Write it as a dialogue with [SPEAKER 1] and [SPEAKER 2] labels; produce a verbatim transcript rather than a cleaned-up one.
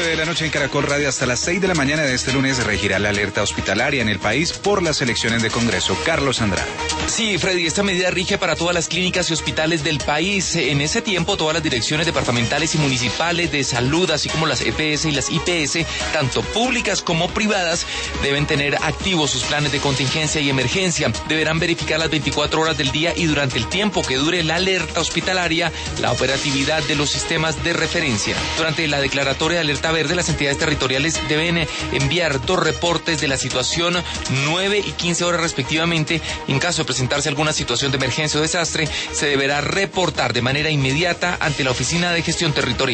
[SPEAKER 1] de la noche en Caracol Radio. Hasta las seis de la mañana de este lunes regirá la alerta hospitalaria en el país por las elecciones de Congreso. Carlos Andrade.
[SPEAKER 2] Sí, Freddy, esta medida rige para todas las clínicas y hospitales del país. En ese tiempo, todas las direcciones departamentales y municipales de salud, así como las E P S y las I P S, tanto públicas como privadas, deben tener activos sus planes de contingencia y emergencia. Deberán verificar las veinticuatro horas del día y durante el tiempo que dure la alerta hospitalaria, la operatividad de los sistemas de referencia. Durante la declaratoria de alerta verde, las entidades territoriales deben enviar dos reportes de la situación, nueve y quince horas respectivamente. En caso de presentarse alguna situación de emergencia o desastre, se deberá reportar de manera inmediata ante la Oficina de Gestión Territorial.